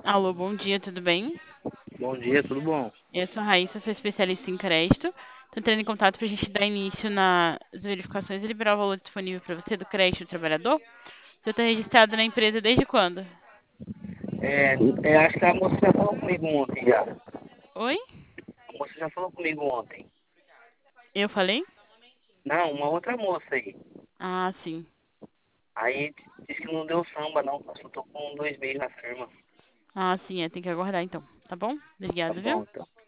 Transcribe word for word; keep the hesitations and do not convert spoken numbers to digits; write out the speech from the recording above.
Alô, bom dia, tudo bem? Bom dia, tudo bom? Eu sou a Raíssa, sou especialista em crédito. Tô entrando em contato para a gente dar início nas verificações e liberar o valor disponível para você do crédito do trabalhador. Você está registrado na empresa desde quando? É, é, acho que a moça já falou comigo ontem já. Oi? A moça já falou comigo ontem. Eu falei? Não, uma outra moça aí. Ah, sim. Aí disse que não deu samba não, só tô com dois meses na firma. Ah, sim, é, tem que aguardar então. Tá bom? Tá Obrigada, viu? bom, então.